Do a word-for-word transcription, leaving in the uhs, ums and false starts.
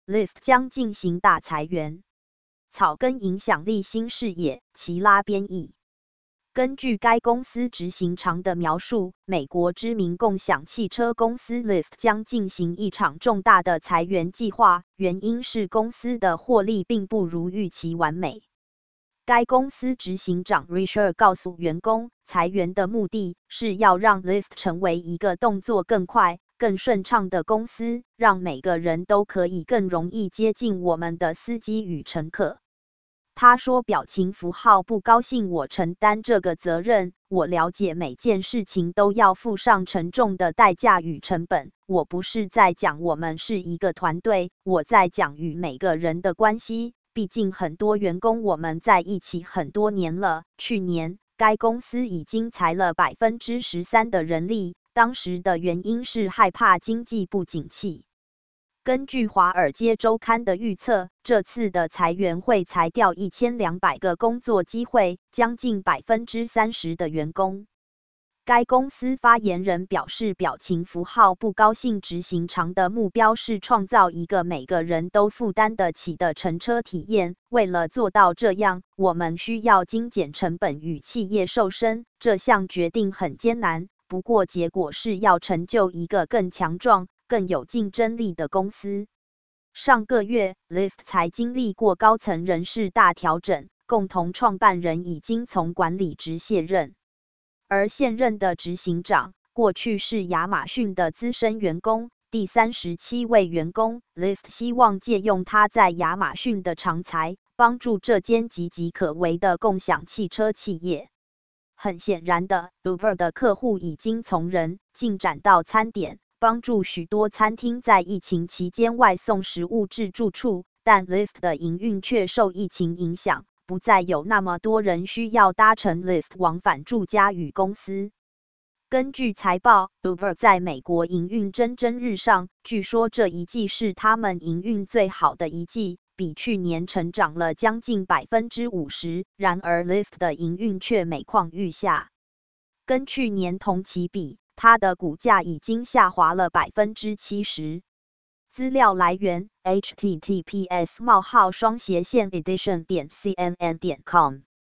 ，Lyft 将进行大裁员。草根影响力新视野，齐拉编译。根据该公司执行长的描述，美国知名共享汽车公司 Lyft 将进行一场重大的裁员计划，原因是公司的获利并不如预期完美。该公司执行长 Richard 告诉员工，裁员的目的是要让 Lyft 成为一个动作更快、更顺畅的公司，让每个人都可以更容易接近我们的司机与乘客。他说表情符号不高兴我承担这个责任，我了解每件事情都要付上沉重的代价与成本，我不是在讲我们是一个团队，我在讲与每个人的关系，毕竟很多员工我们在一起很多年了，去年该公司已经裁了 百分之十三 的人力，当时的原因是害怕经济不景气。根据华尔街周刊的预测，这次的裁员会裁掉一千两百个工作机会，将近 百分之三十 的员工。该公司发言人表示，表情符号不高兴执行长的目标是创造一个每个人都负担得起的乘车体验。为了做到这样，我们需要精简成本与企业瘦身。这项决定很艰难，不过结果是要成就一个更强壮、更有竞争力的公司。上个月 ，Lyft 才经历过高层人事大调整，共同创办人已经从管理职卸任。而现任的执行长，过去是亚马逊的资深员工，第三十七位员工 ，Lyft 希望借用他在亚马逊的长才，帮助这间岌岌可危的共享汽车企业。很显然的 ，Uber 的客户已经从人进展到餐点，帮助许多餐厅在疫情期间外送食物至住处，但 Lyft 的营运却受疫情影响。不再有那么多人需要搭乘 Lyft 往返住家与公司。根据财报 ，Uber 在美国营运蒸蒸日上，据说这一季是他们营运最好的一季，比去年成长了将近 百分之五十。然而 Lyft 的营运却每况愈下，跟去年同期比，它的股价已经下滑了 百分之七十。资料来源 ：H T T P S 冒号双斜线 edition 点 C N N 点 com